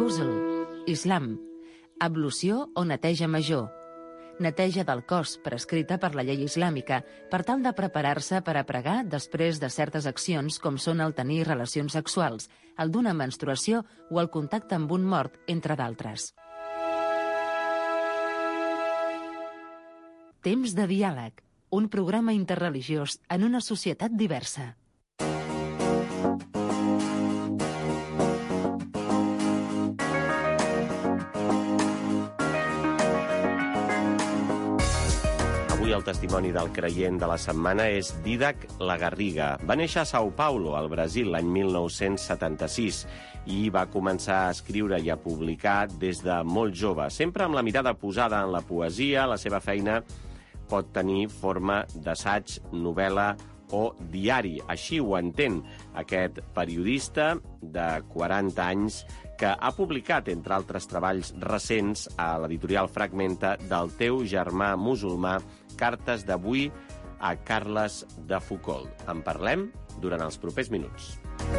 Ghusl, islam, ablució o neteja major, neteja del cos prescrita per la llei islàmica per tal de preparar-se per a pregar després de certes accions com són el tenir relacions sexuals, el d'una menstruació o el contacte amb un mort, entre d'altres. Temps de diàleg, un programa interreligiós en una societat diversa. Avui el testimoni del creient de la setmana és Dídac Lagarriga. Va néixer a São Paulo, al Brasil, l'any 1976 i va començar a escriure i a publicar des de molt jove, sempre amb la mirada posada en la poesia. La seva feina pot tenir forma d'assaig, novel·la o diari. Així ho entén aquest periodista de 40 anys que ha publicat, entre altres treballs recents, a l'editorial Fragmenta, Del teu germà musulmà, cartes d'avui a Carles de Foucauld. En parlem durant els propers minuts.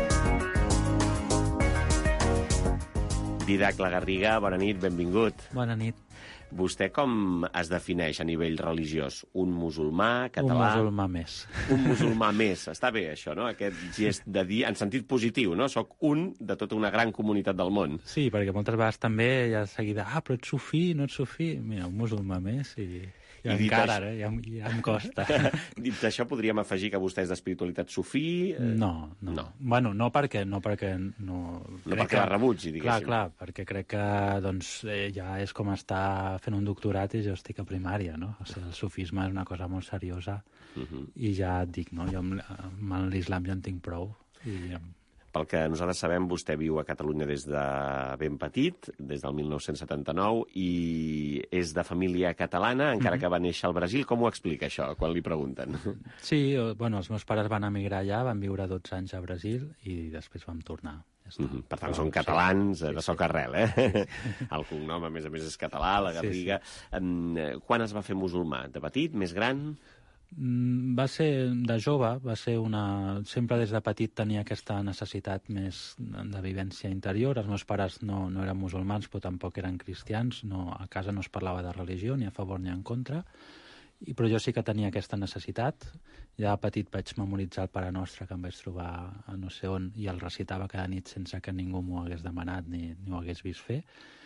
Dídac Lagarriga, bona nit, benvingut. Bona nit. Vostè com es defineix a nivell religiós? Un musulmà, català? Un musulmà més. Un musulmà més. Està bé, això, no? Aquest gest de dir, en sentit positiu, no? Soc un de tota una gran comunitat del món. Sí, perquè moltes vegades també hi ha de seguida, però ets sufí, no ets sufí? Mira, un musulmà més i encara, ja em costa. Dit això, podríem afegir que vostè és d'espiritualitat sufí? No. Bueno, no perquè no perquè la rebutgi, diguéssim. Clar, perquè crec que doncs, ja és com estar fent un doctorat i jo estic a primària, no? O sigui, el sufisme és una cosa molt seriosa i ja et dic, no? Jo amb l'islam ja en tinc prou. Pel que nosaltres sabem, vostè viu a Catalunya des de ben petit, des del 1979, i és de família catalana, encara que va néixer al Brasil. Com ho explica, això, quan li pregunten? Sí, bueno, els meus pares van emigrar allà, van viure 12 anys a Brasil i després vam tornar. Per tant, són catalans de soc arrel, eh? El cognom, a més, és català, la Garriga. Quan es va fer musulmà? De petit, més gran? Va ser de jove, sempre des de petit tenia aquesta necessitat més de vivència interior. Els meus pares no eren musulmans, però tampoc eren cristians. A casa no es parlava de religió, ni a favor ni en contra. Però jo sí que tenia aquesta necessitat. Ja de petit vaig memoritzar el Pare Nostre, que em vaig trobar a no sé on, i el recitava cada nit sense que ningú m'ho hagués demanat ni ho hagués vist fer.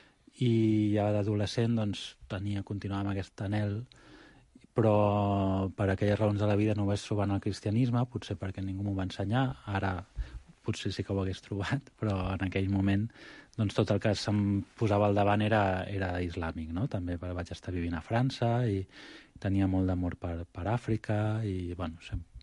I ja d'adolescent doncs, continuava amb aquest anhel, però per aquelles raons de la vida no ho vaig trobar en el cristianisme, potser perquè ningú m'ho va ensenyar. Ara potser sí que ho hagués trobat, però en aquell moment doncs, tot el que se'm posava al davant era islàmic, no? També vaig estar vivint a França i tenia molt d'amor per Àfrica i, bueno,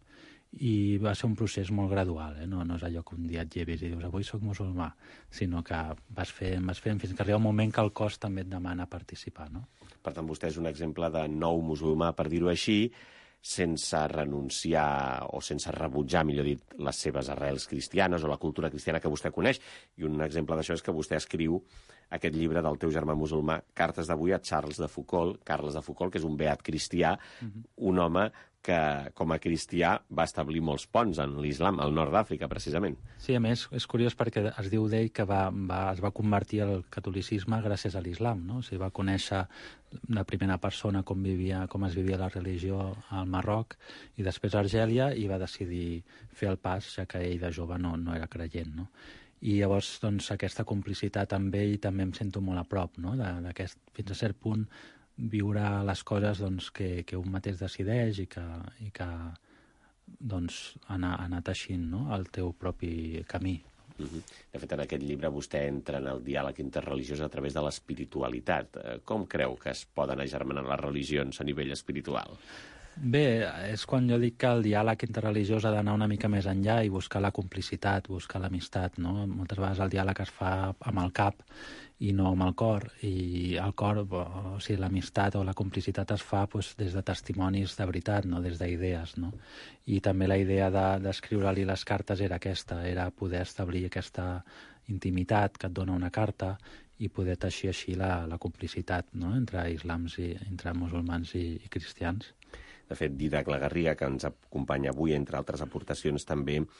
i va ser un procés molt gradual, no és allò que un dia et llevis i dius avui soc musulmà, sinó que vas fent fins que arriba un moment que el cos també et demana participar, no? Per tant, vostè és un exemple de nou musulmà, per dir-ho així, sense renunciar o sense rebutjar, millor dit, les seves arrels cristianes o la cultura cristiana que vostè coneix. I un exemple d'això és que vostè escriu aquest llibre del teu germà musulmà, Cartes d'avui a Carles de Foucauld, que és un beat cristià, un home que, com a cristià, va establir molts ponts en l'islam, al nord d'Àfrica, precisament. Sí, a més, és curiós perquè es diu d'ell que es va convertir al catolicisme gràcies a l'islam, no? O sigui, va conèixer de primera persona com es vivia la religió al Marroc i després a Argèlia i va decidir fer el pas, ja que ell de jove no era creient, no? I llavors, doncs, aquesta complicitat amb ell també em sento molt a prop, no? Fins a cert punt viure les coses doncs, que un mateix decideix i que doncs, anar teixint, no? El teu propi camí. De fet, en aquest llibre vostè entra en el diàleg interreligiós a través de l'espiritualitat. Com creu que es poden agermanar les religions a nivell espiritual? Bé, és quan jo dic que el diàleg interreligiós ha d'anar una mica més enllà i buscar la complicitat, buscar l'amistat, no? Moltes vegades el diàleg es fa amb el cap i no amb el cor, i el cor, o sigui, l'amistat o la complicitat es fa doncs, des de testimonis de veritat, no des d'idees, no? I també la idea d'escriure-li les cartes era aquesta, era poder establir aquesta intimitat que et dona una carta i poder teixir així la complicitat, no? entre musulmans i cristians. De fet, Dídac Lagarriga, que ens acompanya avui, entre altres aportacions, també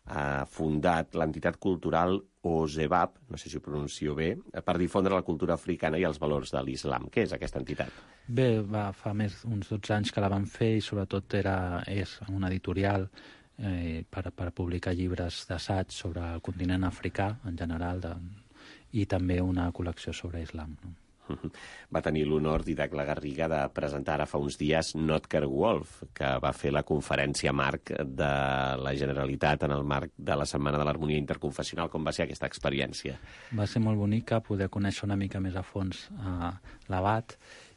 ha fundat l'entitat cultural OZEBAP, no sé si ho pronuncio bé, per difondre la cultura africana i els valors de l'islam. Què és aquesta entitat? Bé, fa més uns 12 anys que la van fer i sobretot és una editorial per publicar llibres d'assaig sobre el continent africà en general i també una col·lecció sobre islam, no? Va tenir l'honor Dídac Lagarriga de presentar ara fa uns dies Notker Wolf, que va fer la conferència marc de la Generalitat en el marc de la Setmana de l'Harmonia Interconfessional. Com va ser aquesta experiència? Va ser molt bonica poder conèixer una mica més a fons l'abat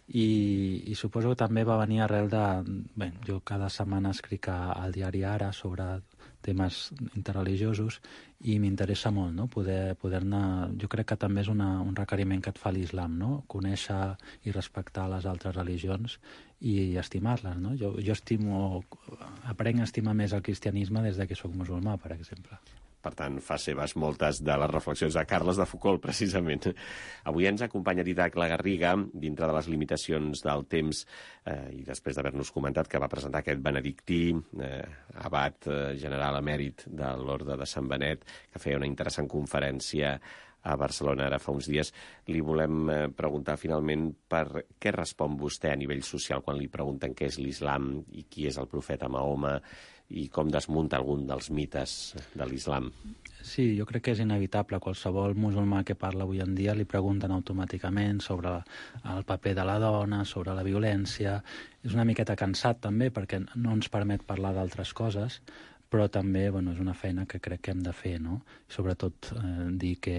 i suposo que també va venir arrel de... Bé, jo cada setmana escric al diari Ara sobre temes interreligiosos i m'interessa molt, no? Poder-ne... Jo crec que també és un requeriment que et fa l'islam, no? Conèixer i respectar les altres religions i estimar-les, no? Jo aprenc a estimar més el cristianisme des que sóc musulmà, per exemple. Per tant, fa seves moltes de les reflexions de Carles de Foucault, precisament. Avui ens acompanya Dídac Lagarriga, dintre de les limitacions del temps, i després d'haver-nos comentat que va presentar aquest benedictí, abat general emèrit de l'Orde de Sant Benet, que feia una interessant conferència a Barcelona ara fa uns dies. Li volem preguntar finalment per què respon vostè a nivell social quan li pregunten què és l'islam i qui és el profeta Mahoma i com desmunta algun dels mites de l'islam. Sí, jo crec que és inevitable. Qualsevol musulmà que parla avui en dia li pregunten automàticament sobre el paper de la dona, sobre la violència. És una miqueta cansat també perquè no ens permet parlar d'altres coses, però també és una feina que crec que hem de fer, no? I sobretot dir que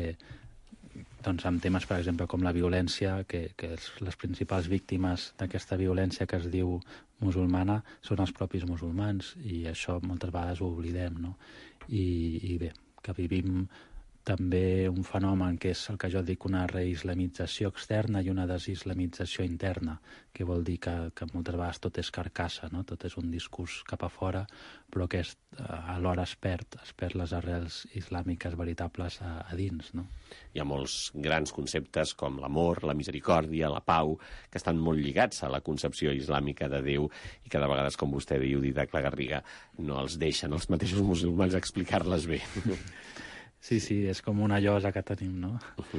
en temes, per exemple, com la violència, que les principals víctimes d'aquesta violència que es diu musulmana són els propis musulmans i això moltes vegades ho oblidem, no? I bé, que vivim també un fenomen que és el que jo dic una reislamització externa i una desislamització interna, que vol dir que moltes vegades tot és carcassa, no? Tot és un discurs cap a fora, però que alhora es perd les arrels islàmiques veritables a dins, no? Hi ha molts grans conceptes com l'amor, la misericòrdia, la pau, que estan molt lligats a la concepció islàmica de Déu i que de vegades, com vostè diu, Dídac Lagarriga, no els deixen els mateixos musulmans explicar-les bé. Sí, és com una llosa que tenim, no?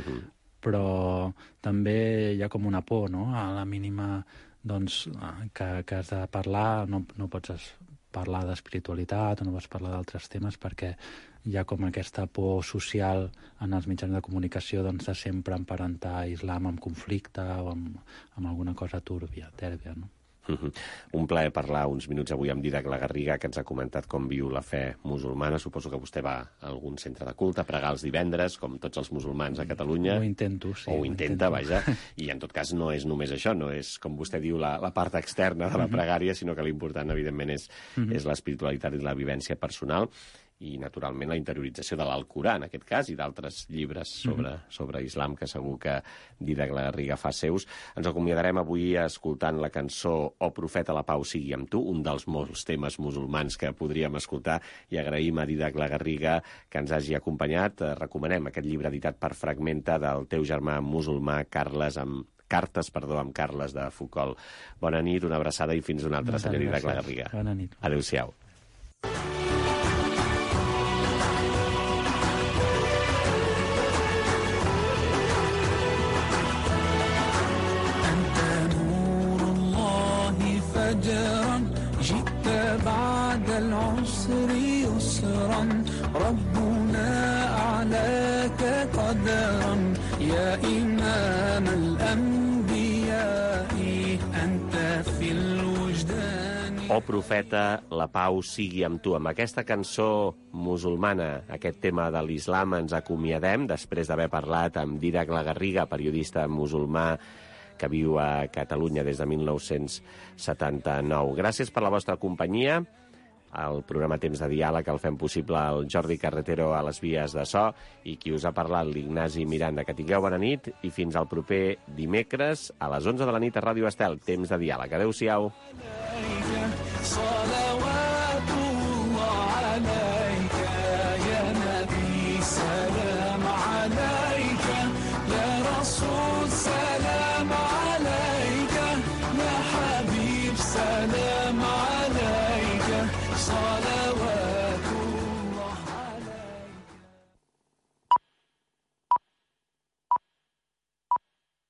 Però també hi ha com una por, no? A la mínima, que has de parlar, no pots parlar d'espiritualitat o no pots parlar d'altres temes perquè hi ha com aquesta por social en els mitjans de comunicació de sempre emparentar islam amb conflicte o amb alguna cosa tèrbia, no? Un plaer parlar uns minuts avui amb Dídac Lagarriga, que ens ha comentat com viu la fe musulmana. Suposo que vostè va a algun centre de culte a pregar els divendres, com tots els musulmans a Catalunya. Ho intento, sí. O ho intenta, vaja. I en tot cas no és només això, no és, com vostè diu, la part externa de la pregària, sinó que l'important, evidentment, és l'espiritualitat i la vivència personal i, naturalment, la interiorització de l'Alcorà, en aquest cas, i d'altres llibres sobre islam que segur que Dídac Lagarriga fa seus. Ens acomiadarem avui escoltant la cançó O profeta, la pau sigui amb tu, un dels molts temes musulmans que podríem escoltar, i agraïm a Dídac Lagarriga que ens hagi acompanyat. Recomanem aquest llibre editat per Fragmenta del teu germà musulmà Carles amb Carles de Foucault. Bona nit, una abraçada i fins una altra, senyor Dídac Lagarriga. Bona nit. Adéu-siau. جئت بعد العسر يسرا ربنا أعلاك قدرا يا إمام الأنبياء أنت في الوجدان. O profeta, la pau sigui amb tu. Amb aquesta cançó musulmana, aquest tema de l'islam, ens acomiadem després d'haver parlat amb Dídac Lagarriga, periodista musulmà que viu a Catalunya des de 1979. Gràcies per la vostra companyia. El programa Temps de Diàleg el fem possible el Jordi Carretero a les vies de so i qui us ha parlat, l'Ignasi Miranda. Que tingueu bona nit i fins al proper dimecres a les 11 de la nit a Ràdio Estel. Temps de Diàleg. Adéu-siau.